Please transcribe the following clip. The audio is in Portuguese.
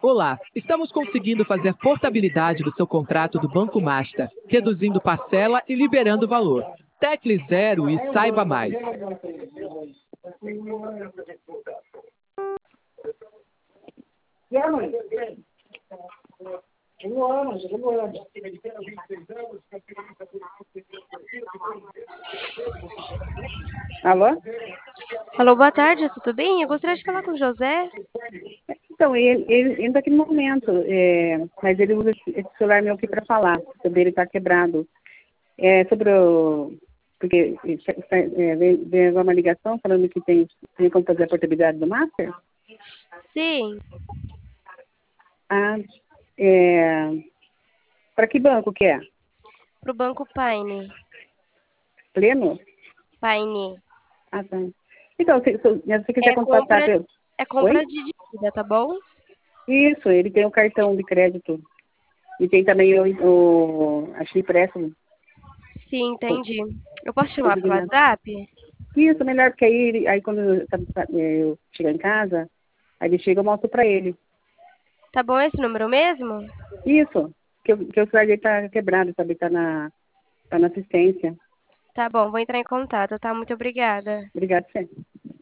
Olá, estamos conseguindo fazer portabilidade do seu contrato do Banco Master, reduzindo parcela e liberando valor. Tecle zero e saiba mais. Alô? Alô, boa tarde, tudo bem? Eu gostaria de falar com o José. Então, ele naquele momento, mas ele usa esse celular meu aqui para falar, sobre ele estar quebrado. Sobre o... Porque veio uma ligação falando que tem como fazer a portabilidade do Master? Sim, Ah, para que banco que é? pro Banco Paine. Pleno? Paine. Ah, tá. Então, se você quiser É contatar... compra, é Oi? compra de dívida, tá bom? Isso, ele tem um cartão de crédito. E tem também acho que empréstimo. Sim, entendi. Eu posso chamar pelo WhatsApp? Isso, melhor, porque aí quando eu chegar em casa, aí ele chega, eu mostro pra ele. Tá bom esse número mesmo? Isso, que o celular dele tá quebrado, sabe? Tá na assistência. Tá bom, vou entrar em contato, tá? Muito obrigada. Obrigada, Fê.